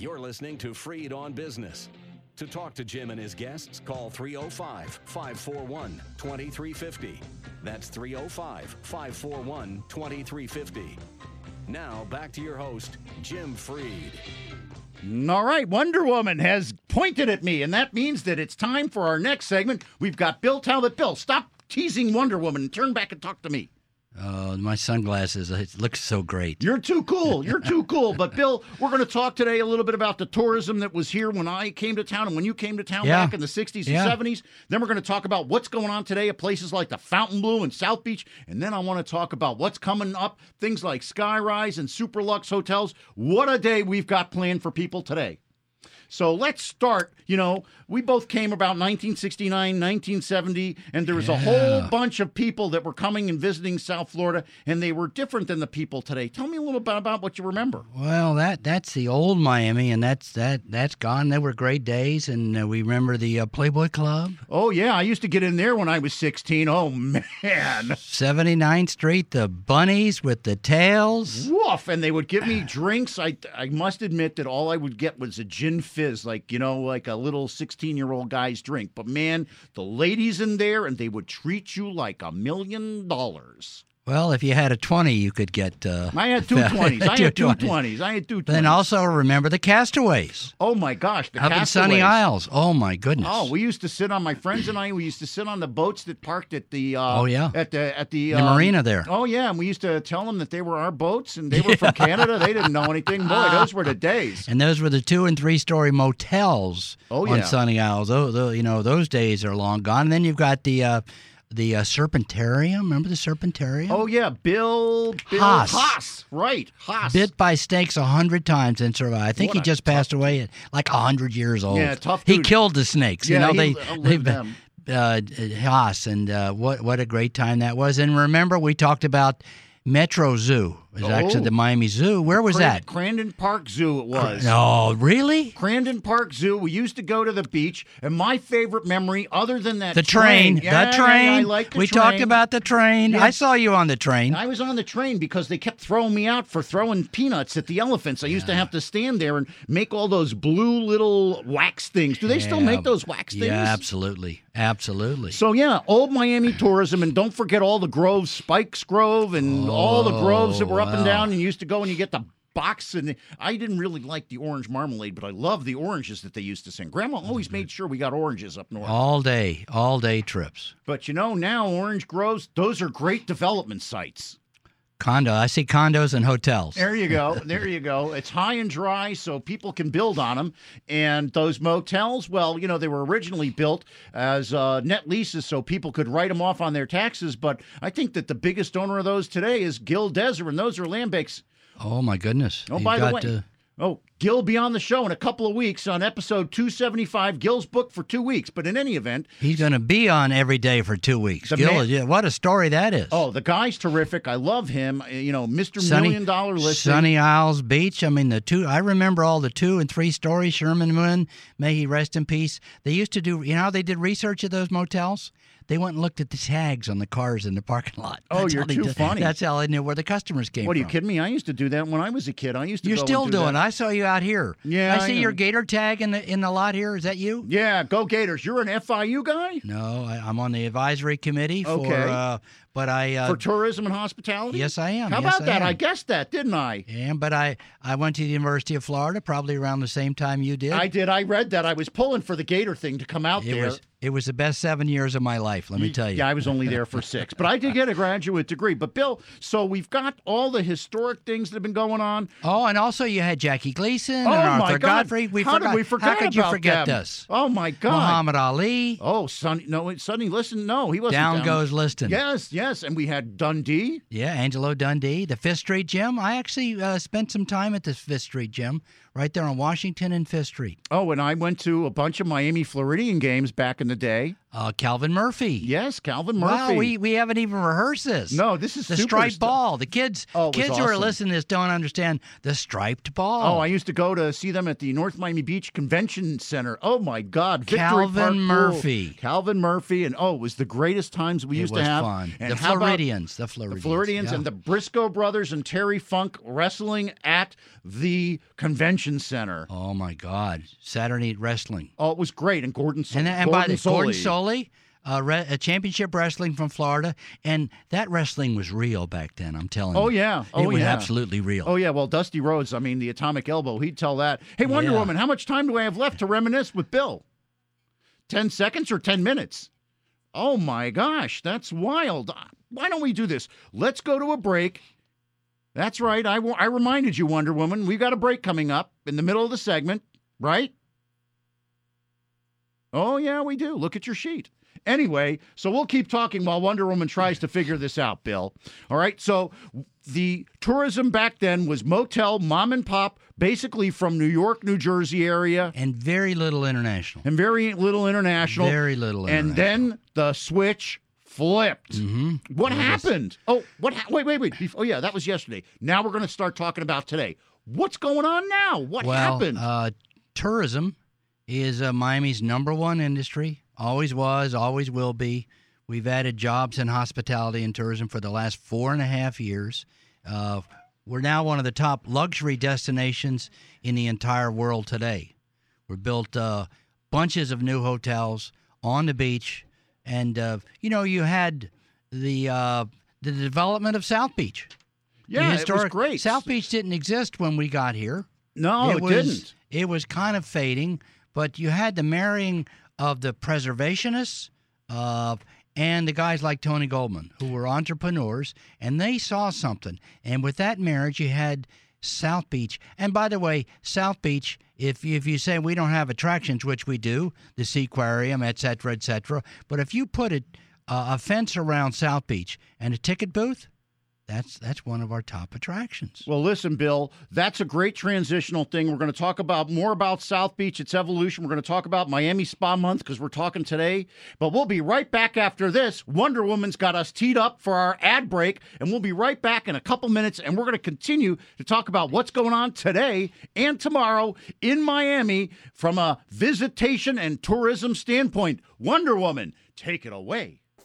You're listening to Freed on Business. To talk to Jim and his guests, call 305-541-2350. That's 305-541-2350. Now, back to your host, Jim Freed. All right, Wonder Woman has pointed at me, and that means that it's time for our next segment. We've got Bill Talbot. Bill, stop teasing Wonder Woman and turn back and talk to me. Oh, my sunglasses. It looks so great. You're too cool. You're too cool. But, Bill, we're going to talk today a little bit about the tourism that was here when I came to town and when you came to town back in the 60s and 70s. Then we're going to talk about what's going on today at places like the Fontainebleau and South Beach. And then I want to talk about what's coming up, things like Skyrise and Superlux hotels. What a day we've got planned for people today. So let's start. You know, we both came about 1969, 1970, and there was a whole bunch of people that were coming and visiting South Florida, and they were different than the people today. Tell me a little bit about what you remember. Well, that's the old Miami, and that's gone. They were great days, and we remember the Playboy Club. Oh, yeah. I used to get in there when I was 16. Oh, man. 79th Street, the bunnies with the tails. Woof. And they would give me drinks. I must admit that all I would get was a gin fizz, like a little 16-year-old guy's drink. But, man, the ladies in there, and they would treat you like $1 million. Well, if you had a 20, you could get... I had two 20s. I had two 20s. Then also remember the Castaways. Oh, my gosh. The Up Castaways. in Sunny Isles. Oh, my goodness. Oh, we used to sit on, my friends and I, we used to sit on the boats that parked at the... At the marina there. Oh, yeah. And we used to tell them that they were our boats and they were from Canada. They didn't know anything. Boy, those were the days. And those were the 2- and 3-story motels on Sunny Isles. Those days are long gone. And then you've got the Serpentarium. Remember the Serpentarium? Oh, yeah. Bill Haas. Right. Haas. Bit by snakes 100 times and survived. I think he just passed away at like 100 years old. Yeah, tough dude. He killed the snakes. Yeah, they've been Haas, and what a great time that was. And remember, we talked about Metro Zoo. It was actually the Miami Zoo. Where was that? Crandon Park Zoo it was. No, really? Crandon Park Zoo. We used to go to the beach, and my favorite memory, other than that the train. Yeah, the train. I like the we train. talked about the train. Yeah. I saw you on the train. I was on the train because they kept throwing me out for throwing peanuts at the elephants. I used to have to stand there and make all those blue little wax things. Do they still make those wax things? Yeah, absolutely. Absolutely. So, yeah, old Miami tourism, and don't forget all the groves, Spikes Grove, and all the groves that were up and down, and you used to go and you get the box. And I didn't really like the orange marmalade, but I love the oranges that they used to sing. Grandma always made sure we got oranges up north. All day trips. But, now orange groves, those are great development sites. I see condos and hotels. There you go. It's high and dry, so people can build on them. And those motels, well, they were originally built as net leases so people could write them off on their taxes. But I think that the biggest owner of those today is Gil Desert, and those are land banks. Oh, my goodness. Oh, by the way. Gil will be on the show in a couple of weeks on episode 275. Gil's booked for 2 weeks, but in any event... He's going to be on every day for 2 weeks. Gil, what a story that is. Oh, the guy's terrific. I love him. Mr. $1 Million listing. Sunny Isles Beach. I mean, I remember all the 2- and 3-story Sherman Moon. May he rest in peace. They used to do, how they did research at those motels? They went and looked at the tags on the cars in the parking lot. You're too funny. That's how I knew where the customers came from. What, are you kidding me? I used to do that when I was a kid. You're still doing it. I saw you out here. Yeah, I see your Gator tag in the lot here. Is that you? Yeah, go Gators. You're an FIU guy? No, I'm on the advisory committee for... for tourism and hospitality? Yes, I am. How about that? I guessed that, didn't I? Yeah, but I went to the University of Florida probably around the same time you did. I did. I read that. I was pulling for the Gator thing to come out there. It was the best 7 years of my life, let me tell you. Yeah, I was only there for 6. But I did get a graduate degree. But, Bill, so we've got all the historic things that have been going on. Oh, and also you had Jackie Gleason and Arthur Godfrey. How could you forget this? Oh, my God. Muhammad Ali. Oh, Sonny Liston. No, he wasn't down. Goes Liston. Yes. And we had Dundee. Yeah, Angelo Dundee. The Fifth Street Gym. I actually spent some time at the Fifth Street Gym right there on Washington and Fifth Street. Oh, and I went to a bunch of Miami Floridian games back in the day. Calvin Murphy. Yes, Calvin Murphy. Wow, we haven't even rehearsed this. No, this is the striped ball. The kids who are listening to this don't understand the striped ball. Oh, I used to go to see them at the North Miami Beach Convention Center. Oh, my God. Calvin Murphy. Calvin Murphy. And, it was the greatest times we used to have. It was fun. And the Floridians. The Floridians and the Briscoe brothers and Terry Funk wrestling at the convention Convention Center. Oh, my God. Saturday Night Wrestling. Oh, it was great. And Gordon Solie. Gordon Solie, a championship wrestling from Florida. And that wrestling was real back then, I'm telling you. Oh, yeah. It was absolutely real. Oh, yeah. Well, Dusty Rhodes, the Atomic Elbow, he'd tell that. Hey, Wonder Woman, how much time do I have left to reminisce with Bill? 10 seconds or 10 minutes? Oh, my gosh. That's wild. Why don't we do this? Let's go to a break. That's right. I reminded you, Wonder Woman. We've got a break coming up in the middle of the segment, right? Oh, yeah, we do. Look at your sheet. Anyway, so we'll keep talking while Wonder Woman tries to figure this out, Bill. All right, so the tourism back then was motel, mom and pop, basically from New York, New Jersey area. And very little international. And very little international. Very little international. And then the switch flipped. Mm-hmm. What happened? Oh, wait. Oh, yeah, that was yesterday. Now we're going to start talking about today. What's going on now? What happened? Tourism is Miami's #1 industry. Always was, always will be. We've added jobs in hospitality and tourism for the last 4.5 years. We're now one of the top luxury destinations in the entire world today. We've built bunches of new hotels on the beach. And, you had the development of South Beach. Yeah, it was great. South Beach didn't exist when we got here. No, it didn't. It was kind of fading, but you had the marrying of the preservationists and the guys like Tony Goldman, who were entrepreneurs, and they saw something. And with that marriage, you had South Beach. And by the way, South Beach, if you say we don't have attractions, which we do, the Seaquarium, et cetera, but if you put a fence around South Beach and a ticket booth, that's one of our top attractions. Well, listen, Bill, that's a great transitional thing. We're going to talk more about South Beach, its evolution. We're going to talk about Miami Spa Month because we're talking today. But we'll be right back after this. Wonder Woman's got us teed up for our ad break, and we'll be right back in a couple minutes, and we're going to continue to talk about what's going on today and tomorrow in Miami from a visitation and tourism standpoint. Wonder Woman, take it away.